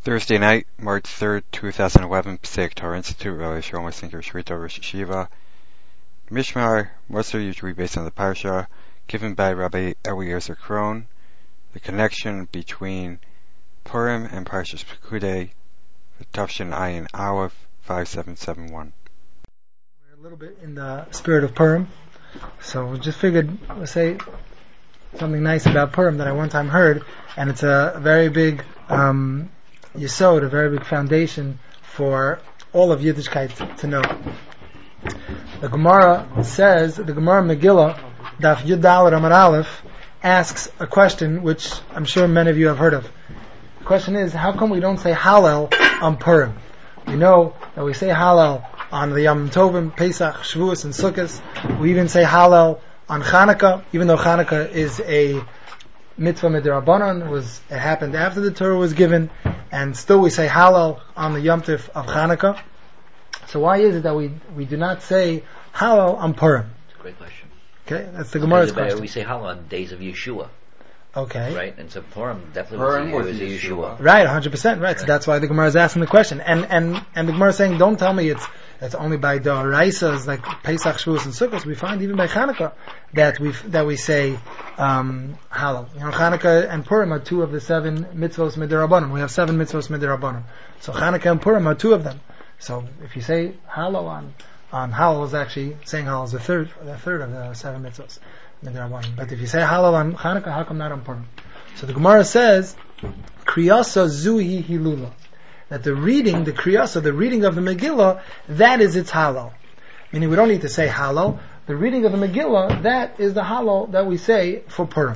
Thursday night, March 3rd, 2011, Passaic Torah Institute, Rabbi Shlomo Sinker Shrita Rosh Yeshiva. Mishmar, mostly usually based on the Parsha, given by Rabbi Eliezer Krohn. The connection between Purim and Parshas Pekudei, Tafshin Ayin Aleph 5771. We're a little bit in the spirit of Purim, so we just figured we'll say something nice about Purim that I one time heard, and it's a very big yesod, a very big foundation for all of Yiddishkeit to know. The Gemara says, the Gemara Megillah, Daf Yud Daled Amud Aleph, asks a question which I'm sure many of you have heard of. The question is, how come we don't say Hallel on Purim? We know that we say Hallel on the Yom Tovim, Pesach, Shavuos, and Sukkot. We even say Hallel on Chanukah, even though Chanukah is a mitzvah midrabanan, it happened after the Torah was given, and still we say Hallel on the Yom Tov of Chanukah. So why is it that we do not say Hallel on Purim? That's a great question. Okay, that's the Gemara's question. We say Hallel on days of Yeshua. Okay. Right, and so Purim definitely was a Yeshua. Right, 100%, right. So that's why the Gemara is asking the question. And the Gemara is saying, don't tell me it's only by D'oraisas, like Pesach, Shavuos, and Sukkot. We find even by Chanukah that we say Hallel. Chanukah and Purim are two of the 7 mitzvos midirabanan. We have 7 mitzvos midirabanan. So Chanukah and Purim are 2 of them. So if you say Hallel on Hallel, is actually saying Hallel is the third of the 7 mitzvos midirabanan. But if you say Hallel on Chanukah, how come not on Purim? So the Gemara says, Kriyasa Zuhi Hilula. That the reading, the Kriyasa, the reading of the Megillah, that is its Hallel. Meaning we don't need to say Hallel. The reading of the Megillah, that is the Hallel that we say for Purim.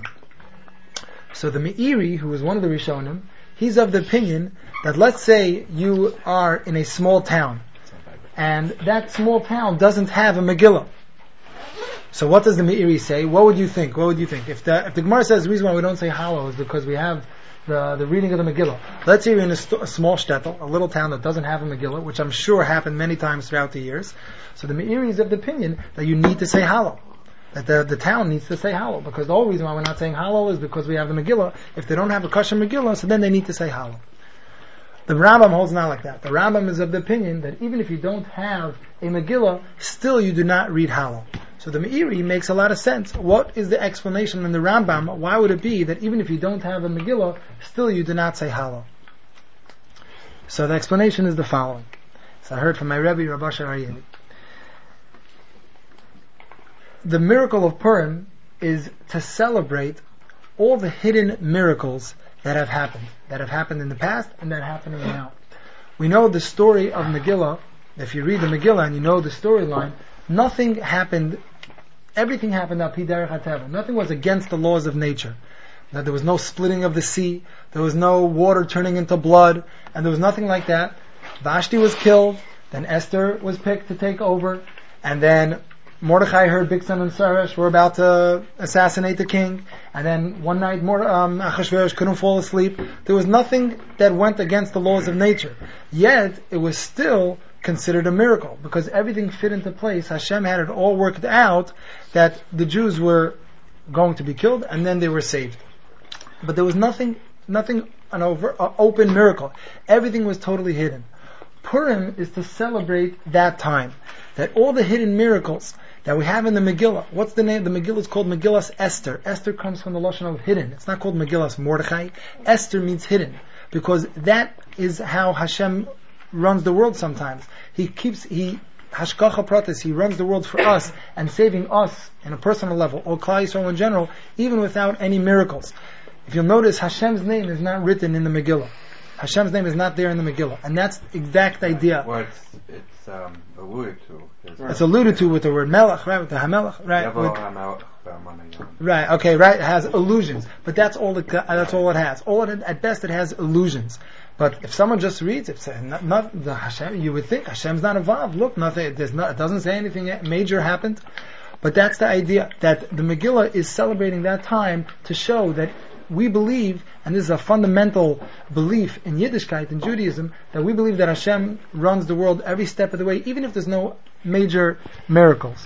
So the Meiri, who is one of the Rishonim, he's of the opinion that let's say you are in a small town, and that small town doesn't have a Megillah. So what does the Meiri say? What would you think? If the Gemara says the reason why we don't say Hallel is because we have the reading of the Megillah. Let's say you're in a small shtetl, a little town that doesn't have a Megillah, which I'm sure happened many times throughout the years. So the Meiri is of the opinion that you need to say Hallel. That the town needs to say Hallel, because the whole reason why we're not saying Hallel is because we have the Megillah. If they don't have a kosher Megillah, so then they need to say Hallel. The Rambam holds not like that. The Rambam is of the opinion that even if you don't have a Megillah, still you do not read Hallel. So the Meiri makes a lot of sense. What is the explanation in the Rambam? Why would it be that even if you don't have a Megillah, still you do not say Hallel? So the explanation is the following. So I heard from my Rebbe, Rabbi Asher Aryeh. The miracle of Purim is to celebrate all the hidden miracles that have happened in the past and that are happening now. We know the story of Megillah. If you read the Megillah and you know the storyline, everything happened al pi derech hateva. Nothing was against the laws of nature. That there was no splitting of the sea, there was no water turning into blood, and there was nothing like that. Vashti was killed, then Esther was picked to take over, and then Mordechai heard Bigsan and Saresh were about to assassinate the king, and then one night Achashverosh couldn't fall asleep. There was nothing that went against the laws of nature. Yet, it was still considered a miracle, because everything fit into place. Hashem had it all worked out that the Jews were going to be killed, and then they were saved. But there was nothing an open miracle. Everything was totally hidden. Purim is to celebrate that time, that all the hidden miracles that we have in the Megillah. What's the name? The Megillah is called Megillas Esther. Esther comes from the lashon of hidden. It's not called Megillas Mordechai. Esther means hidden, because that is how Hashem runs the world sometimes. Hashgacha pratis, He runs the world for us and saving us in a personal level, or Klal Yisrael in general, even without any miracles. If you'll notice, Hashem's name is not written in the Megillah. Hashem's name is not there in the Megillah, and that's the exact idea. Well, it's alluded to. It's alluded to with the word Melech, right? With the Hamelech, right? Right. Okay. Right. It has allusions, but that's all it has. At best, it has allusions. But if someone just reads it, not the Hashem, you would think Hashem's not involved. Look, nothing. It doesn't say anything major happened. But that's the idea, that the Megillah is celebrating that time to show that we believe, and this is a fundamental belief in Yiddishkeit, in Judaism, that we believe that Hashem runs the world every step of the way, even if there's no major miracles.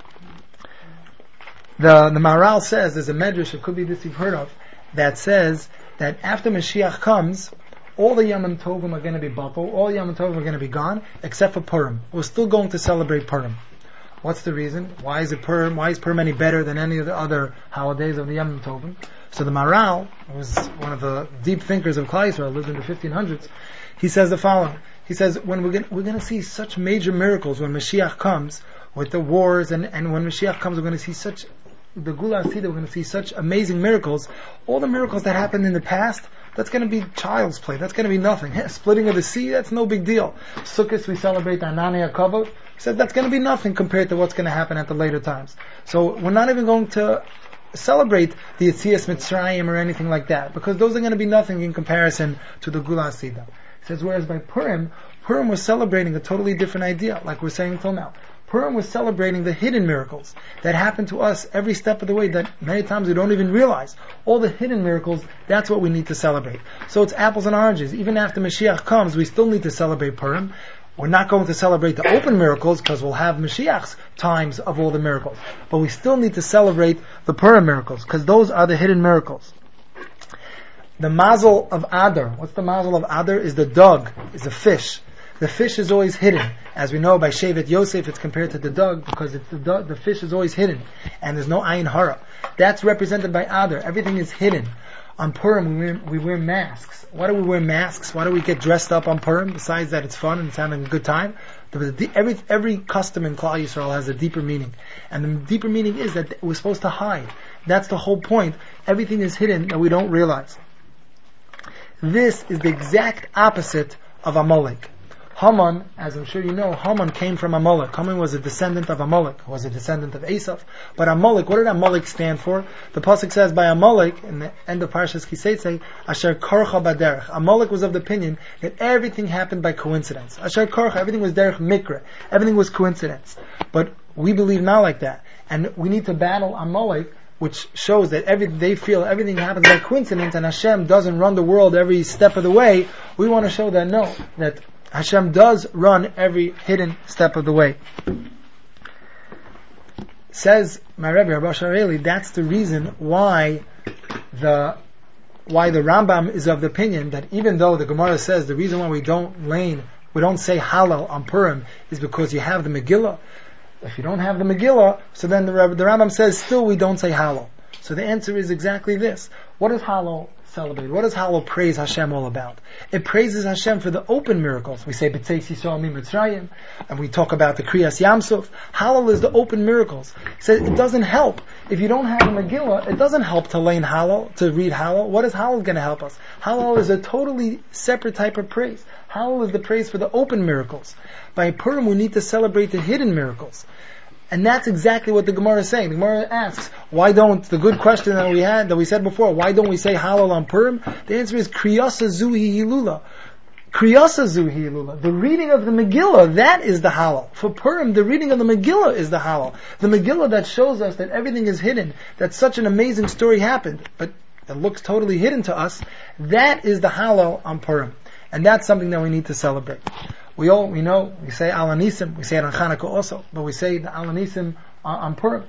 The Maharal says, there's a medrash, it could be this you've heard of, that says that after Mashiach comes, all the Yom Tovim are going to be batal, all the Yom Tovim are going to be gone, except for Purim. We're still going to celebrate Purim. What's the reason? Why is Purim any better than any of the other holidays of the Yom Tovim? So the Maharal, who was one of the deep thinkers of Klal Yisrael, lived in the 1500s, he says the following. He says, when we're going to see such major miracles when Mashiach comes, with the wars, and when Mashiach comes, we're going to see such, the Gula Asida, we're going to see such amazing miracles. All the miracles that happened in the past, that's going to be child's play. That's going to be nothing. Splitting of the sea, that's no big deal. Sukkot, we celebrate Anani HaKavod. He said that's going to be nothing compared to what's going to happen at the later times. So we're not even going to celebrate the Yetzias Mitzrayim or anything like that, because those are going to be nothing in comparison to the Gula Asida. He says, whereas by Purim was celebrating a totally different idea, like we're saying till now. Purim was celebrating the hidden miracles that happen to us every step of the way that many times we don't even realize. All the hidden miracles, that's what we need to celebrate. So it's apples and oranges. Even after Mashiach comes, we still need to celebrate Purim. We're not going to celebrate the open miracles because we'll have Mashiach's times of all the miracles. But we still need to celebrate the Purim miracles because those are the hidden miracles. The mazel of Adar. What's the mazel of Adar? Is the dog, is a fish. The fish is always hidden. As we know by Shevet Yosef, it's compared to the dog because it's the fish is always hidden. And there's no ayin hara. That's represented by Adar. Everything is hidden. On Purim, we wear masks. Why do we wear masks? Why do we get dressed up on Purim? Besides that it's fun and it's having a good time. Every custom in Klal Yisrael has a deeper meaning. And the deeper meaning is that we're supposed to hide. That's the whole point. Everything is hidden that we don't realize. This is the exact opposite of Amalek. Haman, as I'm sure you know, Haman came from Amalek. Haman was a descendant of Amalek, was a descendant of Esav. But Amalek, what did Amalek stand for? The pasuk says by Amalek, in the end of Parshas Kiseitze, Asher Korcha Baderech. Amalek was of the opinion that everything happened by coincidence. Asher Korcha, everything was Derech Mikra. Everything was coincidence. But we believe not like that. And we need to battle Amalek, which shows that they feel everything happens by coincidence and Hashem doesn't run the world every step of the way. We want to show that no, that Hashem does run every hidden step of the way. Says my Rebbe, Rabbi Shareli, that's the reason why the Rambam is of the opinion that even though the Gemara says the reason why we don't say Hallel on Purim is because you have the Megillah. If you don't have the Megillah, so then the Rambam says still we don't say Hallel. So the answer is exactly this. What does Hallel celebrate? What does Hallel praise Hashem all about? It praises Hashem for the open miracles. We say B'tzeis Yisrael Mitzrayim, and we talk about the Kriyas Yamsuf. Hallel is the open miracles. So it doesn't help. If you don't have the Megillah, it doesn't help to learn Hallel, to read Hallel. What is Hallel going to help us? Hallel is a totally separate type of praise. Hallel is the praise for the open miracles. By Purim we need to celebrate the hidden miracles. And that's exactly what the Gemara is saying. The Gemara asks, why don't, the good question that we said before, why don't we say Hallel on Purim? The answer is Kriyasa Zuhi Hilula. Kriyasa Zuhi Hilula. The reading of the Megillah, that is the Hallel. For Purim, the reading of the Megillah is the Hallel. The Megillah that shows us that everything is hidden, that such an amazing story happened, but it looks totally hidden to us, that is the Hallel on Purim. And that's something that we need to celebrate. We know, we say Al Hanisim, we say it on Chanukah also, but we say the Al Hanisim on Purim.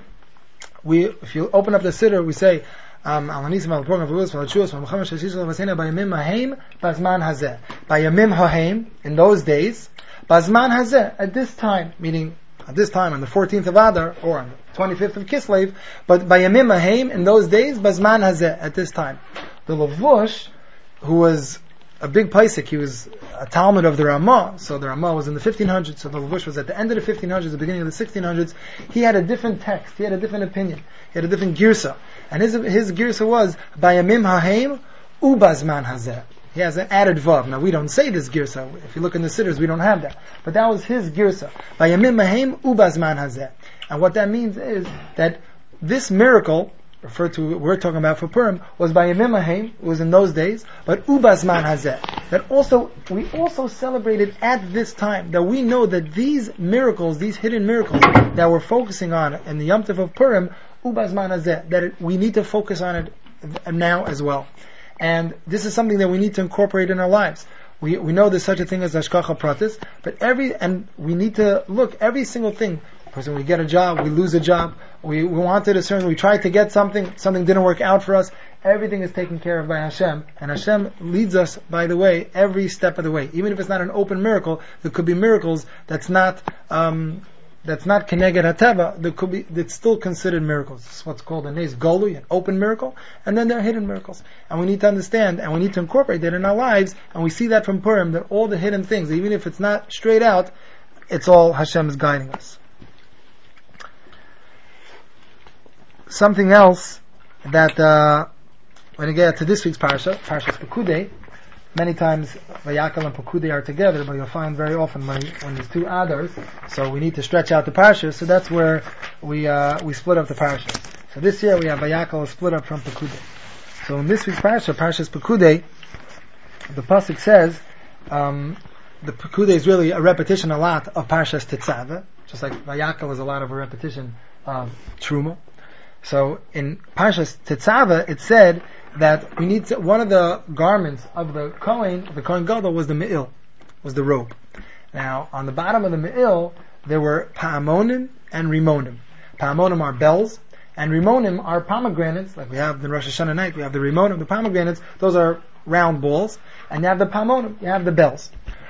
If you open up the Siddur, we say, Al Hanisim al Purim, Al Shuas, Al Muhammad Shashis, Al Vasena, Bayamim Haim, Bazman Hazeh. Bayamim Haim, in those days, Bazman Hazeh, at this time, meaning at this time on the 14th of Adar, or on the 25th of Kislev, but Bayamim Haim, in those days, Bazman Hazeh, at this time. The Lavush, who was a big Paisik, he was a Talmud of the Ramah, so the Ramah was in the 1500s, so the Lavush was at the end of the 1500s, the beginning of the 1600s. He had a different text, he had a different opinion, he had a different girsa, and his girsa was Bayamim Haim Ubazman Hazeh. He has an added vav. Now we don't say this girsa. If you look in the sidders, we don't have that. But that was his girsa. Bayamim Haim Ubazman Hazeh. And what that means is that this miracle, referred to, we're talking about for Purim, was by Yemim Haim, it was in those days, but Ubazman Hazeh. That also, we also celebrated at this time, that we know that these miracles, these hidden miracles that we're focusing on in the Yom Tov of Purim, Ubazman Hazeh, that we need to focus on it now as well. And this is something that we need to incorporate in our lives. We know there's such a thing as Hashgacha Pratis, but we need to look, every single thing. We get a job, we lose a job, we wanted a certain, we tried to get something didn't work out for us. everything is taken care of by Hashem, and Hashem leads us by the way every step of the way. Even if it's not an open miracle, there could be miracles that's not Keneged HaTeva, that's still considered miracles. It's what's called a Nes Golui, an open miracle, and then there are hidden miracles. And we need to understand, and we need to incorporate that in our lives, and we see that from Purim, that all the hidden things, even if it's not straight out, it's all Hashem is guiding us. Something else that, when you get to this week's Parashas Pekudei, many times Vayakal and Pekudei are together, but you'll find very often when there's two Adars, so we need to stretch out the Parashas, so that's where we split up the Parashas. So this year we have Vayakal split up from Pekudei. So in this week's Parashas Pekudei, the Pasuk says, the Pekudei is really a repetition a lot of Parashas Tetzaveh, just like Vayakal is a lot of a repetition of Truma. So in Parashas Tetzaveh, it said that we need one of the garments of the Kohen Gadol was the Me'il, was the robe. Now, on the bottom of the Me'il, there were Pa'amonim and Rimonim. Pa'amonim are bells, and Rimonim are pomegranates, like we have the Rosh Hashanah night, we have the Rimonim, the pomegranates, those are round balls, and you have the Pa'amonim, you have the bells.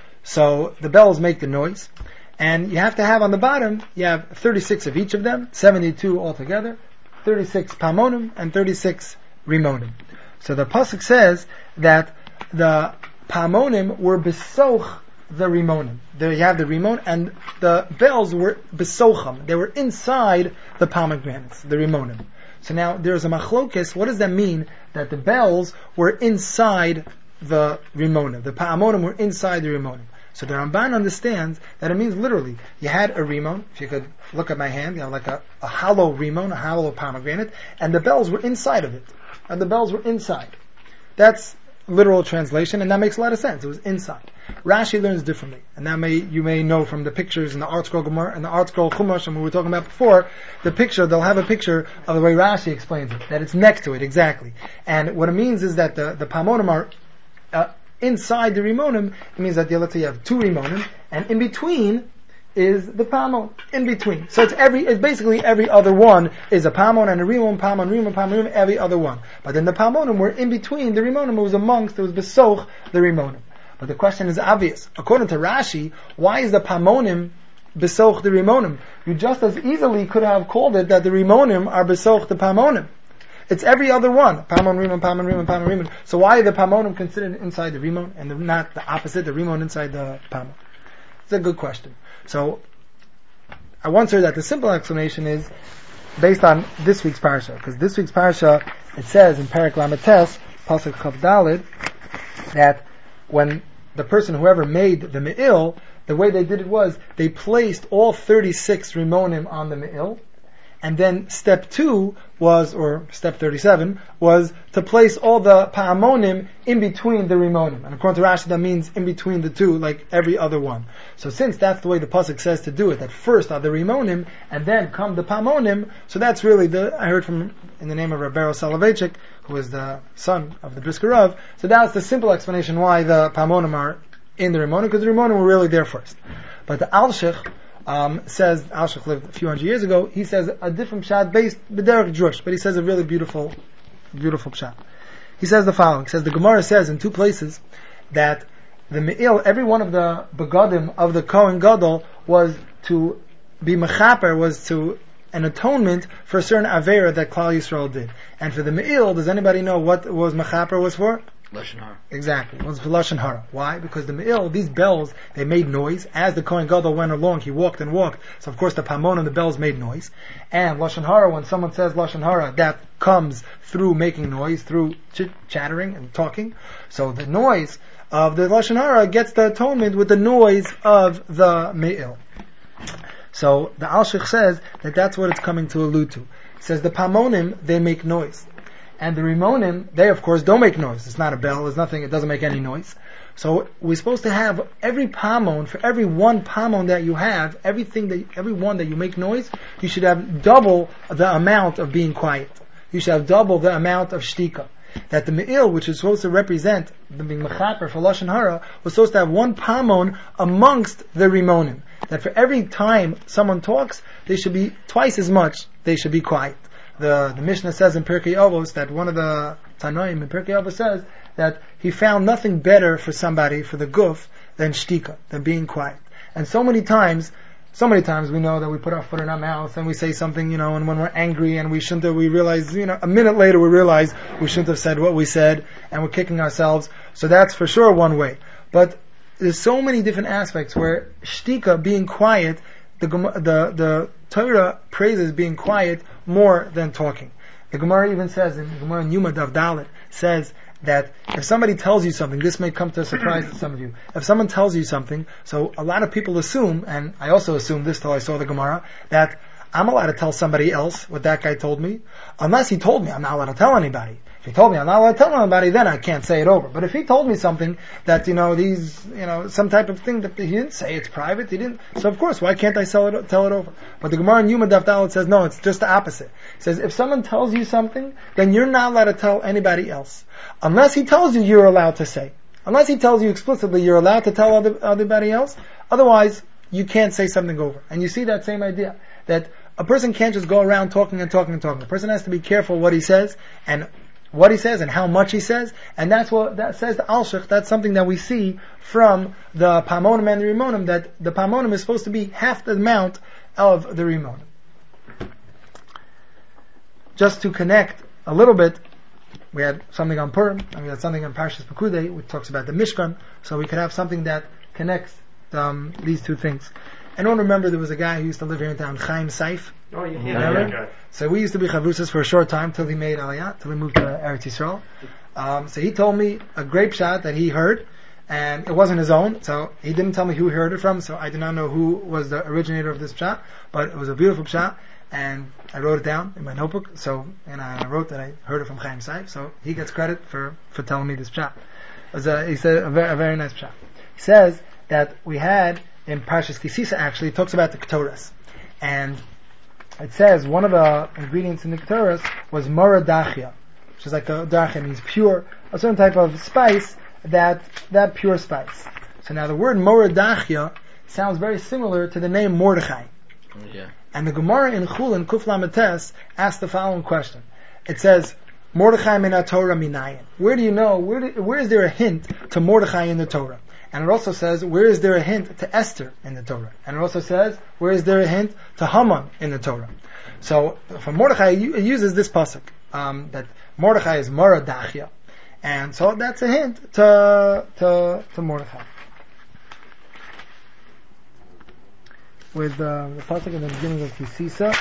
So, the bells make the noise, and you have to have on the bottom, you have 36 of each of them, 72 altogether, 36 Pa'amonim and 36 Rimonim. So the pasuk says that the Pa'amonim were besoch the Rimonim. There you have the Rimon, and the bells were besocham. They were inside the pomegranates, the Rimonim. So now there's a machlokes. What does that mean? That the bells were inside the Rimonim. The Pa'amonim were inside the Rimonim. So the Ramban understands that it means literally, you had a Rimon, if you could look at my hand, you have like a hollow Rimon, a hollow pomegranate, and the bells were inside of it. And the bells were inside. That's literal translation, and that makes a lot of sense. It was inside. Rashi learns differently, and that you may know from the pictures in the Art Scroll Gemara and the Art Scroll Chumash, and we were talking about before. The picture, they'll have a picture of the way Rashi explains it, that it's next to it exactly. And what it means is that the Pa'amonim are inside the Rimonim. It means that let's say you have two Rimonim, and in between is the Pa'amon, in between. So it's basically every other one is a Pa'amon and a Rimon, Pa'amon, Rimon, Pa'amon, every other one. But then the Pa'amonim were in between the Rimonim, it was besoch the Rimonim. But the question is obvious. According to Rashi, why is the Pa'amonim besoch the Rimonim? You just as easily could have called it that the Rimonim are besoch the Pa'amonim. It's every other one. Pa'amon, Rimon, Pa'amon, Rimon, Pa'amon, Rimon. So why are the Pa'amonim considered inside the Rimon and not the opposite, the Rimon inside the Pa'amon? It's a good question. So, I once heard that the simple explanation is based on this week's parasha, because this week's parasha, it says in Perek Lametes, Pasuk Chav Daled, that when the person, whoever made the Me'il, the way they did it was, they placed all 36 Rimonim on the Me'il, and then step 2 was, or step 37, was to place all the Pa'amonim in between the Rimonim. And according to Rashi, that means in between the two, like every other one. So since that's the way the Pasuk says to do it, that first are the Rimonim, and then come the Pa'amonim, so that's really I heard from, in the name of Rabbi Soloveitchik, who is the son of the Brisker Rav, so that's the simple explanation why the Pa'amonim are in the Rimonim, because the Rimonim were really there first. But the Alshich, says, Alshich lived a few hundred years ago, he says a different pshat based b'derech drush, but he says a really beautiful pshat. He says the following, he says the Gemara says in two places that the Me'il, every one of the begadim of the Kohen Gadol was to be mechaper, was to an atonement for a certain avera that Klal Yisrael did. And for the Me'il, does anybody know what was mechaper was for? Lashon Hara. Exactly. It was for Lashon Hara. Why? Because the Me'il, these bells, they made noise. As the Kohen Gadol went along, he walked and walked. So of course the Pa'amon and the bells made noise. And Lashon Hara, when someone says Lashon Hara, that comes through making noise, through chattering and talking. So the noise of the Lashon Hara gets the atonement with the noise of the Me'il. So the Alshich says that that's what it's coming to allude to. He says the Pa'amonim, they make noise. And the Rimonim, they of course don't make noise. It's not a bell, there's nothing, it doesn't make any noise. So we're supposed to have every Pa'amon, for every one Pa'amon that you have, every one that you make noise, you should have double the amount of being quiet. You should have double the amount of shtika. That the Me'il, which is supposed to represent the being mechaper for Lashon Hara, was supposed to have one Pa'amon amongst the Rimonim. That for every time someone talks, they should be twice as much, they should be quiet. the Mishnah says in Pirkei Avos that one of the Tanoim in Pirkei Avos says that he found nothing better for somebody, for the guf, than shtika, than being quiet. And so many times we know that we put our foot in our mouth and we say something, and when we're angry and we realize, a minute later we realize we shouldn't have said what we said and we're kicking ourselves. So that's for sure one way. But there's so many different aspects where shtika, being quiet, the Torah praises being quiet more than talking. The Gemara even says, in Gemara Yuma Daf Dalet, says that if somebody tells you something, this may come to a surprise to some of you. If someone tells you something, so a lot of people assume, and I also assumed this till I saw the Gemara, that I'm allowed to tell somebody else what that guy told me. Unless he told me, I'm not allowed to tell anybody. If he told me I'm not allowed to tell anybody, then I can't say it over. But if he told me something that, some type of thing that he didn't say, it's private, he didn't, so of course, why can't I tell it over? But the Gemara in Yuma Daf Dalet says, no, it's just the opposite. It says, if someone tells you something, then you're not allowed to tell anybody else. Unless he tells you you're allowed to say. Unless he tells you explicitly you're allowed to tell everybody else, otherwise, you can't say something over. And you see that same idea, that a person can't just go around talking and talking and talking. A person has to be careful what he says, and how much he says, and that's what that says the Alshich. That's something that we see from the Pamonim and the Rimonim, that the Pamonim is supposed to be half the amount of the Rimonim. Just to connect a little bit, we had something on Purim, and we had something on Parshas Pekudei, which talks about the Mishkan, so we could have something that connects these two things. Anyone remember there was a guy who used to live here in town, Chaim Saif? Oh, yeah. So we used to be chavrusis for a short time till he made Aliyah, till he moved to Eretz Yisrael. So he told me a great pshat that he heard, and it wasn't his own, so he didn't tell me who he heard it from, so I do not know who was the originator of this pshat, but it was a beautiful pshat, and I wrote it down in my notebook, and I wrote that I heard it from Chaim Saif, so he gets credit for telling me this pshat. He said a very nice pshat. He says that we had, in Parshas Kisisa actually, it talks about the Ketores, and it says one of the ingredients in the Ketores was moradachia, which is like dachia means pure, a certain type of spice, that pure spice. So now the word moradachia sounds very similar to the name Mordechai. Yeah. And the Gemara in Chulin Kuf Lametes asks the following question. It says, Mordechai min Torah minayin. Where do you know, where is there a hint to Mordechai in the Torah? And it also says, where is there a hint to Esther in the Torah? And it also says, where is there a hint to Haman in the Torah? So, for Mordechai, it uses this pasuk, that Mordechai is Moradachia. And so that's a hint to Mordechai. With the pasuk in the beginning of Kisisa.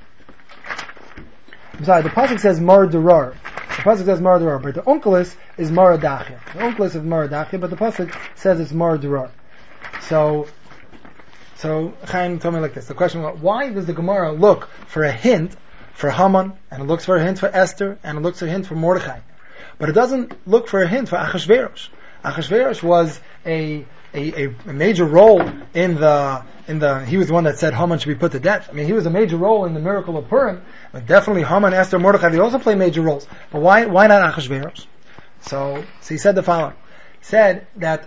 I'm sorry, the pasuk says Mardurar. The pasuk says Mardurar, but the onkelos is Maradachia. The onkelos is Maradachia, but the pasuk says it's Mardurar. So Chaim told me like this. The question was, why does the Gemara look for a hint for Haman, and it looks for a hint for Esther, and it looks for a hint for Mordechai, but it doesn't look for a hint for Achashverosh? Achashverosh was a major role in the he was the one that said Haman should be put to death. I mean, he was a major role in the miracle of Purim, but definitely Haman, Esther, Mordechai, they also play major roles. But why not Achashverosh? So he said the following. He said that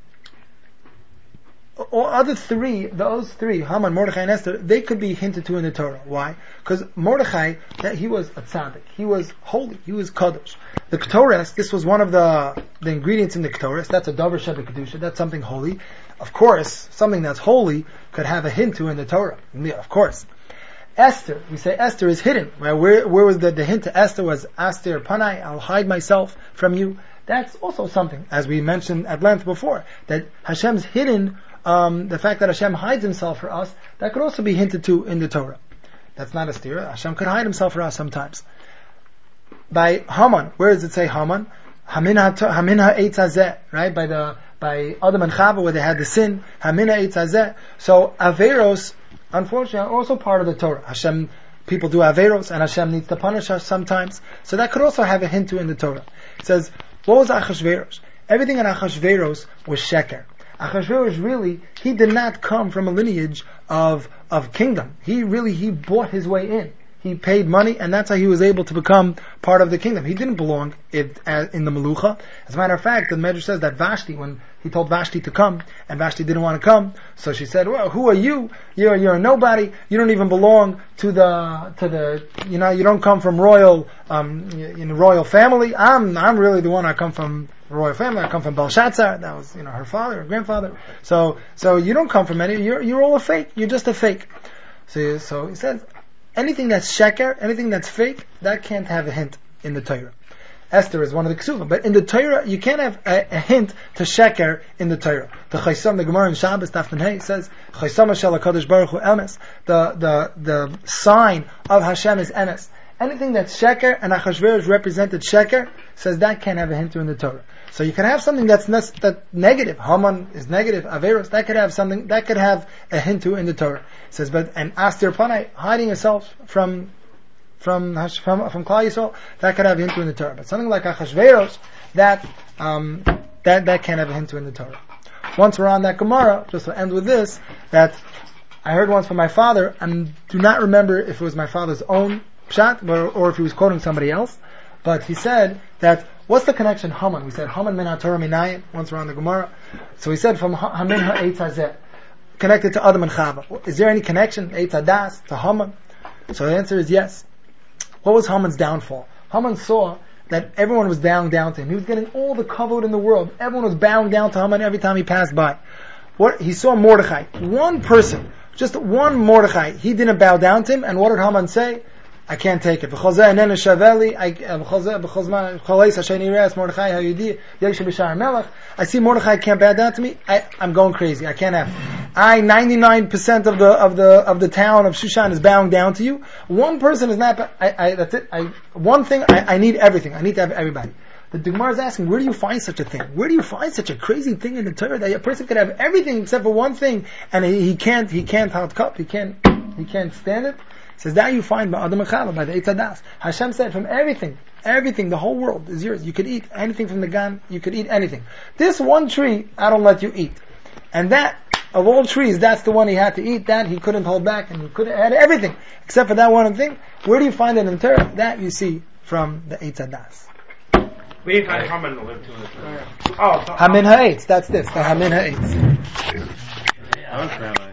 those three, Haman, Mordechai, and Esther, they could be hinted to in the Torah. Why? Because Mordechai, he was a tzaddik. He was holy. He was kadosh. The Ketores, this was one of the ingredients in the Ketores. That's a davar shebekadusha. That's something holy. Of course, something that's holy could have a hint to in the Torah. Yeah, of course. Esther, we say Esther is hidden. Right? Where was the hint to Esther was Aster Panai, I'll hide myself from you. That's also something, as we mentioned at length before, that Hashem's hidden, the fact that Hashem hides himself for us, that could also be hinted to in the Torah. That's not a stira. Hashem could hide himself for us sometimes. By Haman, where does it say Haman? Hamin ha'etz hazeh, right? By Adam and Chava, where they had the sin, Hamin ha'etz hazeh. So Averos, unfortunately, are also part of the Torah. People do Averos, and Hashem needs to punish us sometimes. So that could also have a hint to in the Torah. It says, what was Achashverosh? Everything in Achashverosh was sheker. Achashverosh really, he did not come from a lineage of kingdom. He bought his way in. he paid money, and that's how he was able to become part of the kingdom. He didn't belong in the Melucha. As a matter of fact, the Medrash says that Vashti, when he told Vashti to come, and Vashti didn't want to come, so she said, well, who are you? You're a nobody. You don't even belong to the, you don't come from royal, royal family. I'm really the one. I come from royal family. I come from Belshazzar. That was, her father, her grandfather. So you don't come from any, you're all a fake. You're just a fake. So he says, anything that's sheker, anything that's fake, that can't have a hint in the Torah. Esther is one of the ksuvim, but in the Torah, you can't have a hint to sheker in the Torah. The Chaysam, the Gemara in Shabbos, Taftan Hey, says, Chaysam Shel HaKadosh Baruch Hu Emes. The sign of Hashem is Emes. Anything that's sheker, and Achashverosh represented sheker, says that can't have a hint to in the Torah. So you can have something that's negative. Haman is negative. Averos, that could have something, that could have a hint to in the Torah. It says, and Astir Panai, hiding herself from Klal Yisrael, that could have a hint to in the Torah. But something like Achashverosh, that can't have a hint to in the Torah. Once we're on that Gemara, just to end with this, that I heard once from my father, and do not remember if it was my father's own pshat, or if he was quoting somebody else, but he said that, what's the connection Haman? We said Haman min HaTorah minayin, once we're on the Gemara. So he said from Hamin ha'etz hazeh, connected to Adam and Chava. Is there any connection, Eitz Hadas, to Haman? So the answer is yes. What was Haman's downfall? Haman saw that everyone was bowing down to him. He was getting all the kavod in the world. Everyone was bowing down to Haman every time he passed by. He saw Mordechai. One person, just one Mordechai, he didn't bow down to him, and what did Haman say? I can't take it. I see Mordechai can't bow down to me. I'm going crazy. I can't have. 99% of the town of Shushan is bowing down to you. One person is not. That's it. One thing. I need everything. I need to have everybody. The Gemara is asking, where do you find such a thing? Where do you find such a crazy thing in the Torah that a person could have everything except for one thing, and he can't hot cup. He can't stand it. Says that you find by Adam and Chava, by the Eitz Hadas. Hashem said, from everything, the whole world is yours. You could eat anything from the Gan, you could eat anything. This one tree, I don't let you eat. And that, of all trees, that's the one he had to eat. That he couldn't hold back, and he could have had everything, except for that one thing. Where do you find it in the Torah? That you see from the Eitz Hadas. We didn't find Haman to live to the Torah. Hamin ha'etz, that's this, the Hamin ha'etz.